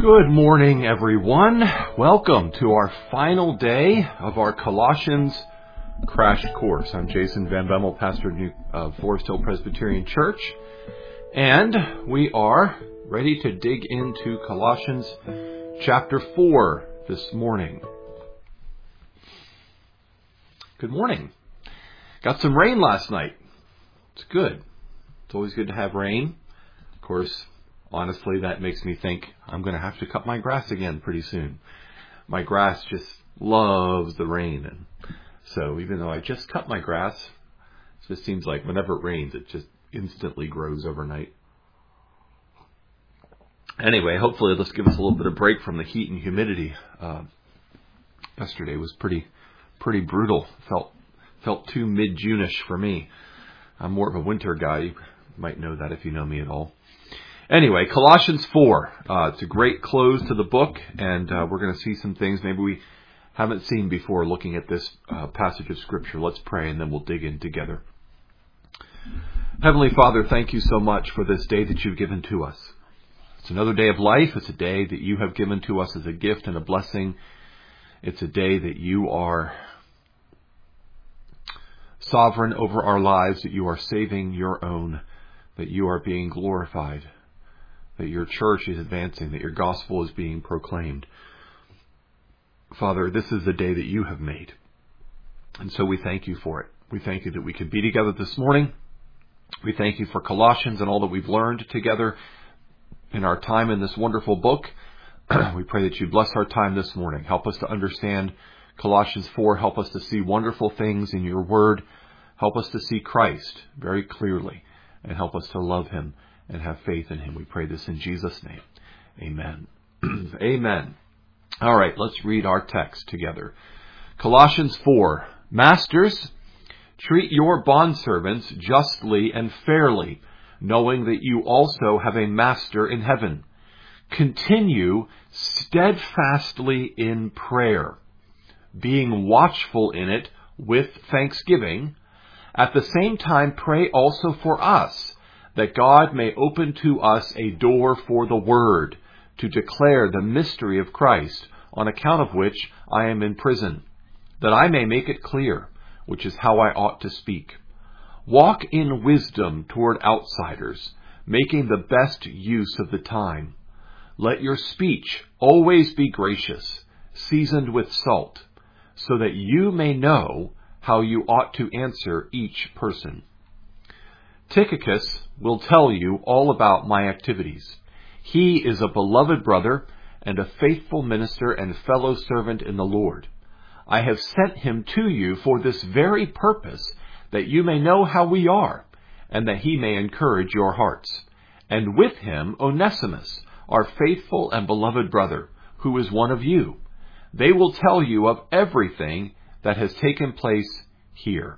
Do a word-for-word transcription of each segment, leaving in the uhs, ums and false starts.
Good morning, everyone. Welcome to our final day of our Colossians crash course. I'm Jason Van Bemmel, pastor of Forest Hill Presbyterian Church, and we are ready to dig into Colossians chapter four this morning. Good morning. Got some rain last night. It's good. It's always good to have rain. Of course, honestly, that makes me think I'm going to have to cut my grass again pretty soon. My grass just loves the rain. And so even though I just cut my grass, it just seems like whenever it rains, it just instantly grows overnight. Anyway, hopefully this gives us a little bit of break from the heat and humidity. Uh, yesterday was pretty pretty brutal. Felt felt too mid-June-ish for me. I'm more of a winter guy. You might know that if you know me at all. Anyway, Colossians four. Uh, it's a great close to the book, and uh, we're going to see some things maybe we haven't seen before looking at this uh, passage of Scripture. Let's pray, and then we'll dig in together. Heavenly Father, thank you so much for this day that you've given to us. It's another day of life. It's a day that you have given to us as a gift and a blessing. It's a day that you are sovereign over our lives, that you are saving your own, that you are being glorified, that your church is advancing, that your gospel is being proclaimed. Father, this is the day that you have made. And so we thank you for it. We thank you that we could be together this morning. We thank you for Colossians and all that we've learned together in our time in this wonderful book. We pray that you bless our time this morning. Help us to understand Colossians four. Help us to see wonderful things in your word. Help us to see Christ very clearly, and help us to love him and have faith in him. We pray this in Jesus' name. Amen. Amen. All right, let's read our text together. Colossians four. Masters, treat your bondservants justly and fairly, knowing that you also have a master in heaven. Continue steadfastly in prayer, being watchful in it with thanksgiving. At the same time, pray also for us, that God may open to us a door for the word, to declare the mystery of Christ, on account of which I am in prison, that I may make it clear, which is how I ought to speak. Walk in wisdom toward outsiders, making the best use of the time. Let your speech always be gracious, seasoned with salt, so that you may know how you ought to answer each person. Tychicus will tell you all about my activities. He is a beloved brother and a faithful minister and fellow servant in the Lord. I have sent him to you for this very purpose, that you may know how we are, and that he may encourage your hearts. And with him Onesimus, our faithful and beloved brother, who is one of you. They will tell you of everything that has taken place here.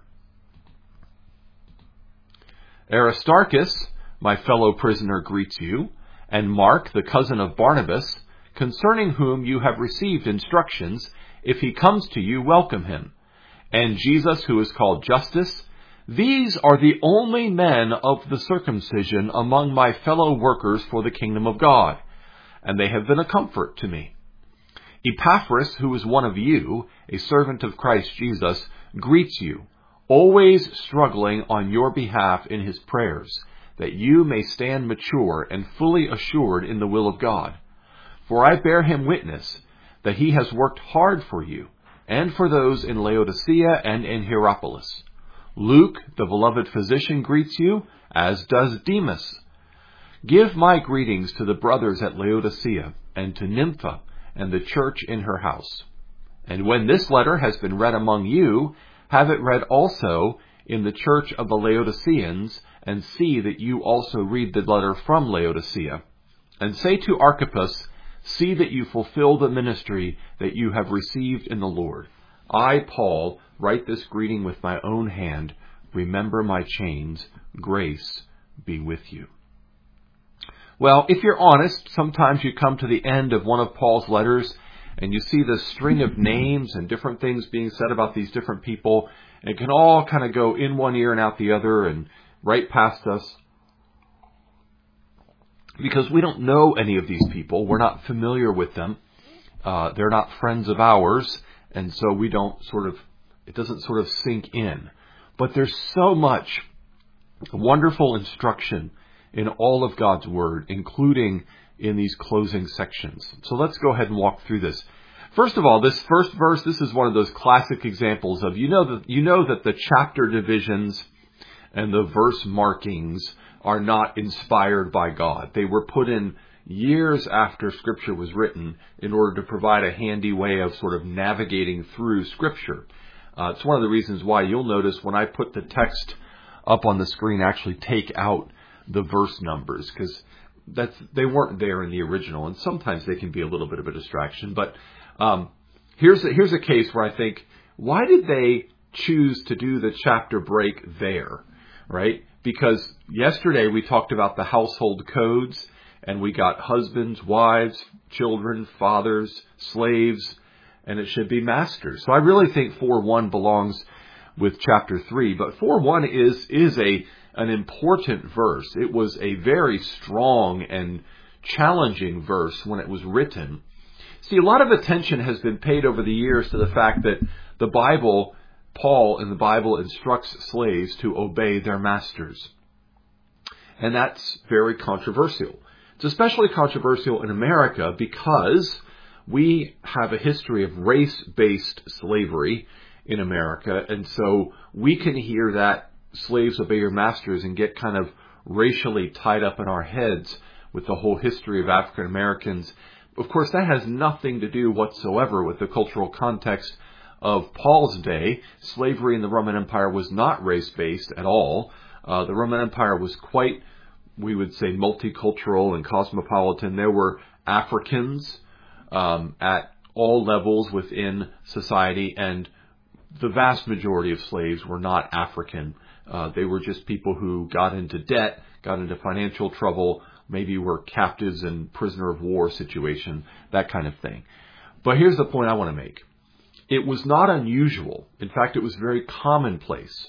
Aristarchus, my fellow prisoner, greets you, and Mark, the cousin of Barnabas, concerning whom you have received instructions. If he comes to you, welcome him. And Jesus, who is called Justus. These are the only men of the circumcision among my fellow workers for the kingdom of God, and they have been a comfort to me. Epaphras, who is one of you, a servant of Christ Jesus, greets you, always struggling on your behalf in his prayers, that you may stand mature and fully assured in the will of God. For I bear him witness that he has worked hard for you, and for those in Laodicea and in Hierapolis. Luke, the beloved physician, greets you, as does Demas. Give my greetings to the brothers at Laodicea, and to Nympha, and the church in her house. And when this letter has been read among you, have it read also in the church of the Laodiceans, and see that you also read the letter from Laodicea. And say to Archippus, see that you fulfill the ministry that you have received in the Lord. I, Paul, write this greeting with my own hand. Remember my chains. Grace be with you. Well, if you're honest, sometimes you come to the end of one of Paul's letters and you see this string of names and different things being said about these different people, and it can all kind of go in one ear and out the other and right past us. because we don't know any of these people. We're not familiar with them. Uh, they're not friends of ours. And so we don't sort of, it doesn't sort of sink in. But there's so much wonderful instruction in all of God's Word, including in these closing sections. So let's go ahead and walk through this. First of all, this first verse, this is one of those classic examples of, you know, that you know that the chapter divisions and the verse markings are not inspired by God. They were put in years after Scripture was written in order to provide a handy way of sort of navigating through Scripture. Uh, it's one of the reasons why you'll notice when I put the text up on the screen, actually take out the verse numbers, because that's they weren't there in the original, and sometimes they can be a little bit of a distraction. But um, here's a, here's a case where I think, why did they choose to do the chapter break there, right? Because yesterday we talked about the household codes, and we got husbands, wives, children, fathers, slaves, and it should be masters. So I really think four one belongs with chapter three, but four one is is a an important verse. It was a very strong and challenging verse when it was written. See, a lot of attention has been paid over the years to the fact that the Bible, Paul in the Bible instructs slaves to obey their masters. And that's very controversial. It's especially controversial in America because we have a history of race-based slavery in America, and so we can hear that slaves obey your masters and get kind of racially tied up in our heads with the whole history of African Americans. Of course, that has nothing to do whatsoever with the cultural context of Paul's day. Slavery in the Roman Empire was not race-based at all. Uh, the Roman Empire was quite, we would say, multicultural and cosmopolitan. There were Africans um, at all levels within society, and the vast majority of slaves were not African. Uh, they were just people who got into debt, got into financial trouble, maybe were captives in prisoner of war situation, that kind of thing. But here's the point I want to make. It was not unusual. In fact, it was very commonplace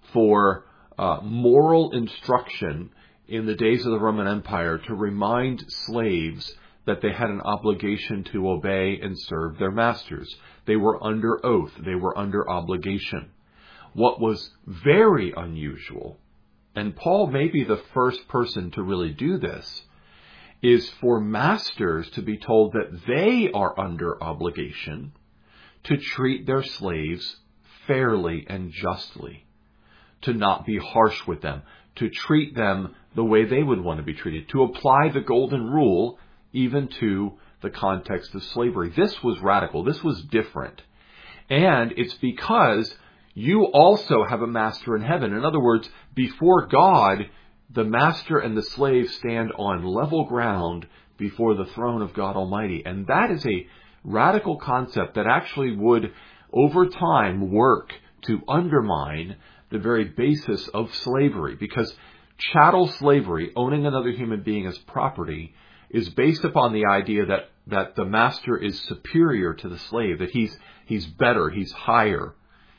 for uh, moral instruction in the days of the Roman Empire to remind slaves that they had an obligation to obey and serve their masters. They were under oath. They were under obligation. What was very unusual, and Paul may be the first person to really do this, is for masters to be told that they are under obligation to treat their slaves fairly and justly, to not be harsh with them, to treat them the way they would want to be treated, to apply the golden rule even to the context of slavery. This was radical. This was different. And it's because you also have a master in heaven. In other words, before God, the master and the slave stand on level ground before the throne of God Almighty. And that is a radical concept that actually would, over time, work to undermine the very basis of slavery. Because chattel slavery, owning another human being as property, is based upon the idea that, that the master is superior to the slave, that he's he's better, he's higher,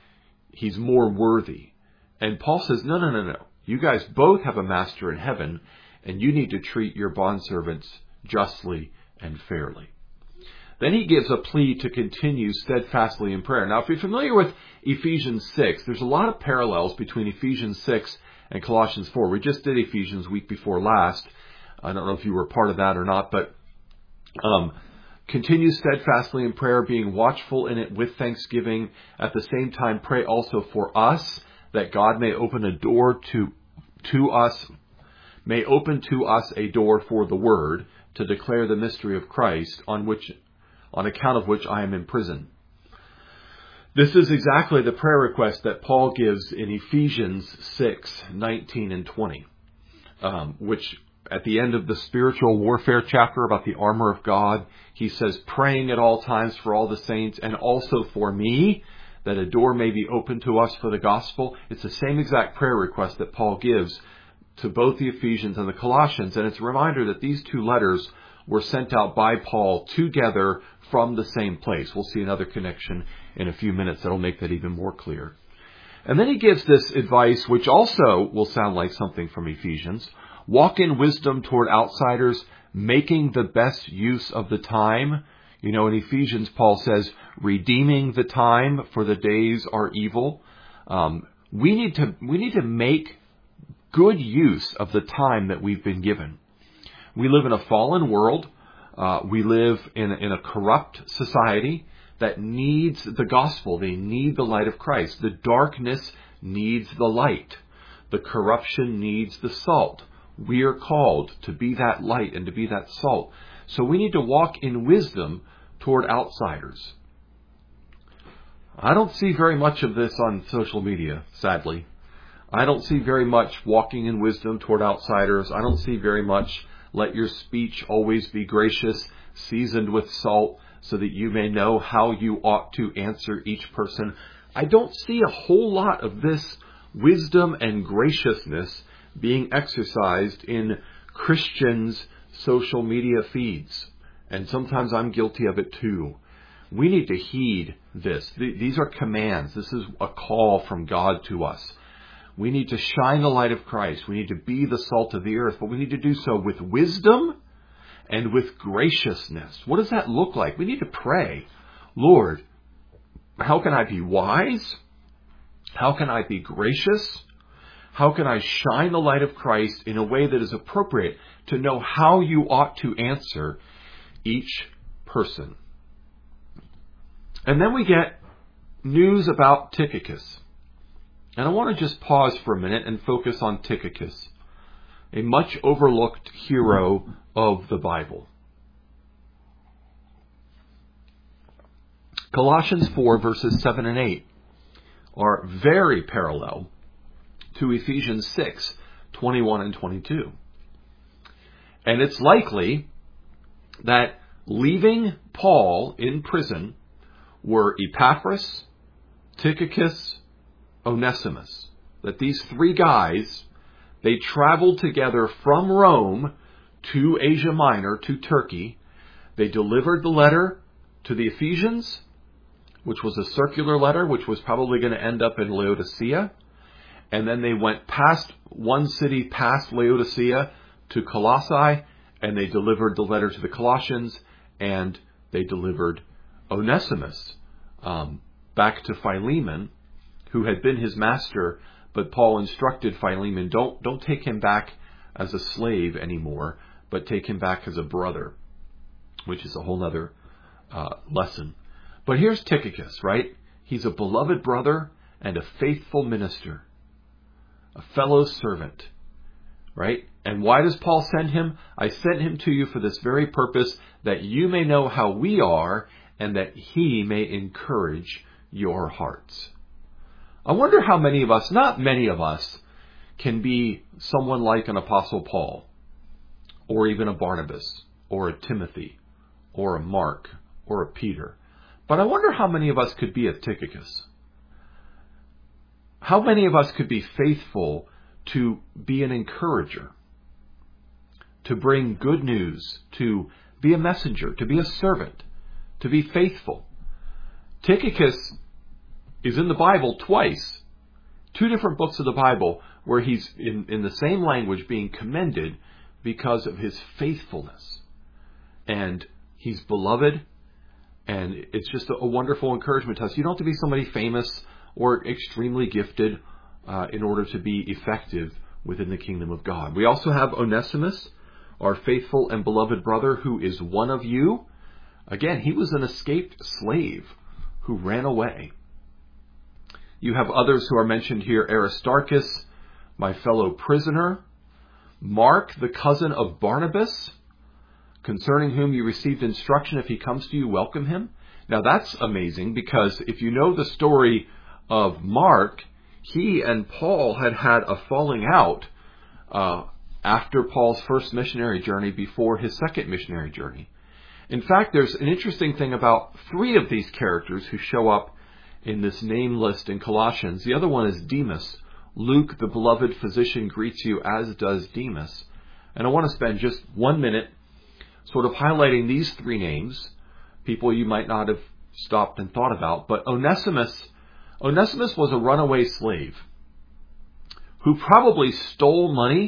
he's more worthy. And Paul says, no, no, no, no. You guys both have a master in heaven, and you need to treat your bondservants justly and fairly. Then he gives a plea to continue steadfastly in prayer. Now, if you're familiar with Ephesians six, there's a lot of parallels between Ephesians six and Colossians four. We just did Ephesians week before last. I don't know if you were part of that or not, but um, continue steadfastly in prayer, being watchful in it with thanksgiving. At the same time, pray also for us, that God may open a door to to us, may open to us a door for the word to declare the mystery of Christ, on which, on account of which I am in prison. This is exactly the prayer request that Paul gives in Ephesians six, nineteen and twenty, um, which at the end of the spiritual warfare chapter about the armor of God, he says, praying at all times for all the saints and also for me, that a door may be opened to us for the gospel. It's the same exact prayer request that Paul gives to both the Ephesians and the Colossians. And it's a reminder that these two letters were sent out by Paul together from the same place. We'll see another connection in a few minutes that'll make that even more clear. And then he gives this advice, which also will sound like something from Ephesians. walk in wisdom toward outsiders, making the best use of the time. You know, in Ephesians, Paul says, redeeming the time, for the days are evil. Um, we need to, we need to make good use of the time that we've been given. We live in a fallen world. Uh, we live in, in a corrupt society that needs the gospel. They need the light of Christ. The darkness needs the light. The corruption needs the salt. We are called to be that light and to be that salt. So we need to walk in wisdom toward outsiders. I don't see very much of this on social media, sadly. I don't see very much walking in wisdom toward outsiders. I don't see very much, let your speech always be gracious, seasoned with salt, so that you may know how you ought to answer each person. I don't see a whole lot of this wisdom and graciousness being exercised in Christians' social media feeds. And sometimes I'm guilty of it too. We need to heed this. These are commands. This is a call from God to us. We need to shine the light of Christ. We need to be the salt of the earth, but we need to do so with wisdom and with graciousness. What does that look like? We need to pray, Lord, how can I be wise? How can I be gracious? How can I shine the light of Christ in a way that is appropriate to know how you ought to answer each person? And then we get news about Tychicus. And I want to just pause for a minute and focus on Tychicus, a much overlooked hero of the Bible. Colossians four verses seven and eight are very parallel to Ephesians six, twenty-one and twenty-two. And it's likely that leaving Paul in prison were Epaphras, Tychicus, Onesimus. That these three guys, they traveled together from Rome to Asia Minor, to Turkey. They delivered the letter to the Ephesians, which was a circular letter, which was probably going to end up in Laodicea. And then they went past one city, past Laodicea, to Colossae, and they delivered the letter to the Colossians, and they delivered Onesimus um, back to Philemon, who had been his master, but Paul instructed Philemon, don't, don't take him back as a slave anymore, but take him back as a brother, which is a whole other uh, lesson. But here's Tychicus, right? He's a beloved brother and a faithful minister, a fellow servant, right? And why does Paul send him? I sent him to you for this very purpose, that you may know how we are and that he may encourage your hearts. I wonder how many of us, not many of us, can be someone like an Apostle Paul, or even a Barnabas, or a Timothy, or a Mark, or a Peter. But I wonder how many of us could be a Tychicus. How many of us could be faithful to be an encourager, to bring good news, to be a messenger, to be a servant, to be faithful. Tychicus is in the Bible twice, two different books of the Bible, where he's in, in the same language being commended because of his faithfulness. And he's beloved, and it's just a, a wonderful encouragement to us. You don't have to be somebody famous or extremely gifted uh, in order to be effective within the kingdom of God. We also have Onesimus, our faithful and beloved brother, who is one of you. Again, he was an escaped slave who ran away. You have others who are mentioned here: Aristarchus, my fellow prisoner; Mark, the cousin of Barnabas, concerning whom you received instruction. If he comes to you, welcome him. Now that's amazing, because if you know the story of Mark, he and Paul had had a falling out uh, after Paul's first missionary journey, before his second missionary journey. In fact, there's an interesting thing about three of these characters who show up in this name list in Colossians. The other one is Demas. Luke, the beloved physician, greets you, as does Demas. And I want to spend just one minute sort of highlighting these three names, people you might not have stopped and thought about. But Onesimus, Onesimus was a runaway slave who probably stole money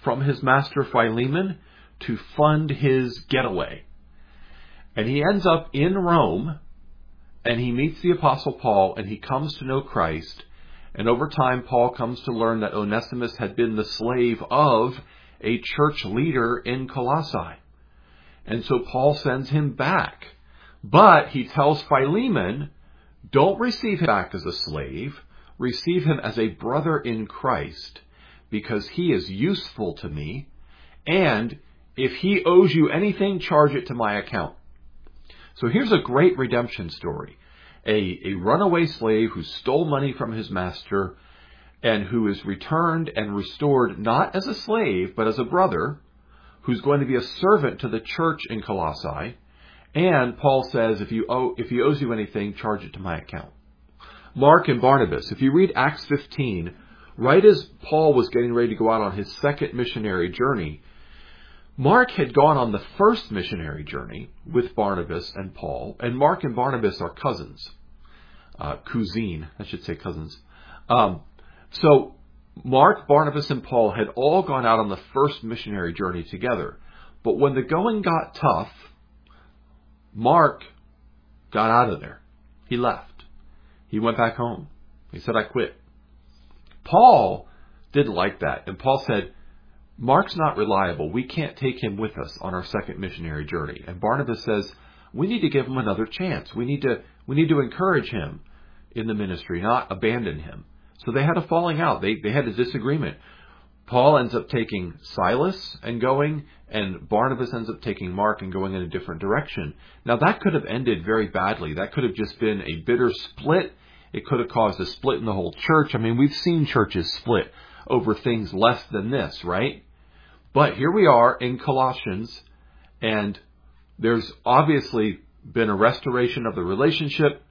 from his master Philemon to fund his getaway. And he ends up in Rome, and he meets the Apostle Paul, and he comes to know Christ. And over time, Paul comes to learn that Onesimus had been the slave of a church leader in Colossae. And so Paul sends him back. But he tells Philemon, don't receive him back as a slave. Receive him as a brother in Christ, because he is useful to me. And if he owes you anything, charge it to my account. So here's a great redemption story. A, a runaway slave who stole money from his master and who is returned and restored not as a slave, but as a brother, who's going to be a servant to the church in Colossae. And Paul says, if you owe, if he owes you anything, charge it to my account. Mark and Barnabas, if you read Acts fifteen, right as Paul was getting ready to go out on his second missionary journey, Mark had gone on the first missionary journey with Barnabas and Paul, and Mark and Barnabas are cousins. Uh, cousine, I should say cousins. Um, so Mark, Barnabas, and Paul had all gone out on the first missionary journey together. But when the going got tough, Mark got out of there. He left. He went back home. He said, I quit. Paul didn't like that. And Paul said, Mark's not reliable. We can't take him with us on our second missionary journey. And Barnabas says, we need to give him another chance. We need to, we need to encourage him in the ministry, not abandon him. So they had a falling out. They, they had a disagreement. Paul ends up taking Silas and going, and Barnabas ends up taking Mark and going in a different direction. Now that could have ended very badly. That could have just been a bitter split. It could have caused a split in the whole church. I mean, we've seen churches split over things less than this, right? But here we are in Colossians, and there's obviously been a restoration of the relationship,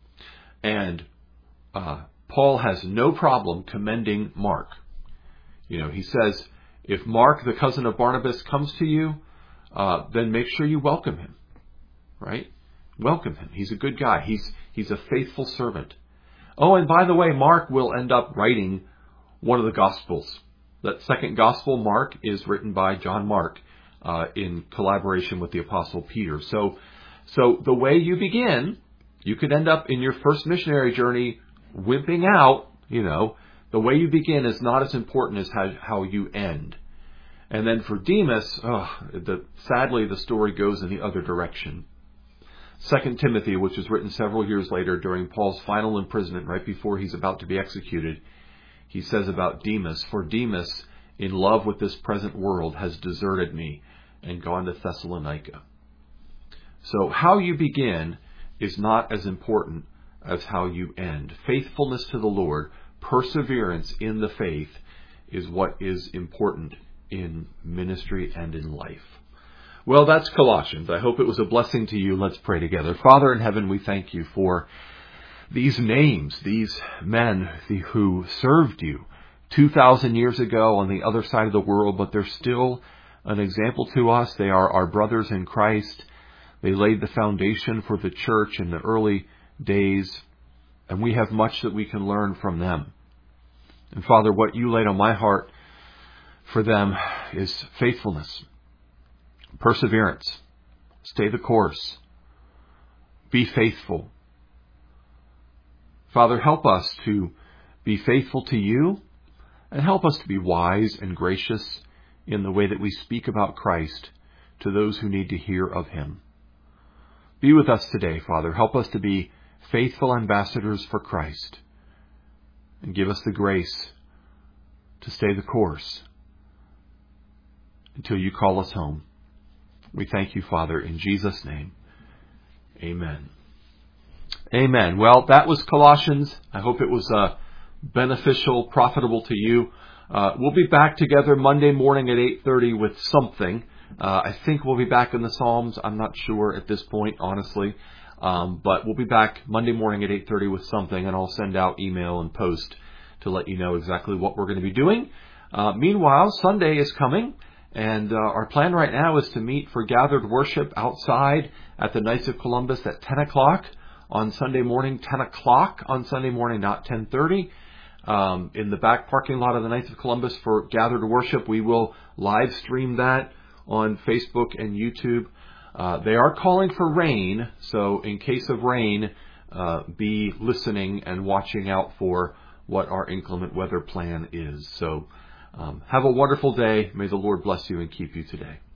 and uh, Paul has no problem commending Mark. You know, he says, if Mark, the cousin of Barnabas, comes to you, uh, then make sure you welcome him, right? Welcome him. He's a good guy. He's he's a faithful servant. Oh, and by the way, Mark will end up writing one of the Gospels. That second Gospel, Mark, is written by John Mark uh, in collaboration with the Apostle Peter. So, so the way you begin, you could end up in your first missionary journey wimping out. You know, the way you begin is not as important as how, how you end. And then for Demas, oh, the, sadly, the story goes in the other direction. Second Timothy, which was written several years later during Paul's final imprisonment, right before he's about to be executed, he says about Demas, for Demas, in love with this present world, has deserted me and gone to Thessalonica. So how you begin is not as important as how you end. Faithfulness to the Lord, perseverance in the faith, is what is important in ministry and in life. Well, that's Colossians. I hope it was a blessing to you. Let's pray together. Father in heaven, we thank you for these names, these men who served you two thousand years ago on the other side of the world, but they're still an example to us. They are our brothers in Christ. They laid the foundation for the church in the early days, and we have much that we can learn from them. And Father, what you laid on my heart for them is faithfulness, perseverance, stay the course, be faithful. Father, help us to be faithful to you, and help us to be wise and gracious in the way that we speak about Christ to those who need to hear of him. Be with us today, Father. Help us to be faithful ambassadors for Christ, and give us the grace to stay the course until you call us home. We thank you, Father, in Jesus' name. Amen. Amen. Well, that was Colossians. I hope it was uh, beneficial, profitable to you. Uh, we'll be back together Monday morning at eight thirty with something. Uh, I think we'll be back in the Psalms. I'm not sure at this point, honestly. Um, but we'll be back Monday morning at eight thirty with something, and I'll send out email and post to let you know exactly what we're going to be doing. Uh, meanwhile, Sunday is coming, and uh, our plan right now is to meet for gathered worship outside at the Knights of Columbus at ten o'clock on Sunday morning, ten o'clock on Sunday morning, not ten thirty. um, in the back parking lot of the Knights of Columbus for Gather to Worship. We will live stream that on Facebook and YouTube. Uh, they are calling for rain, so in case of rain, uh, be listening and watching out for what our inclement weather plan is. So um, have a wonderful day. May the Lord bless you and keep you today.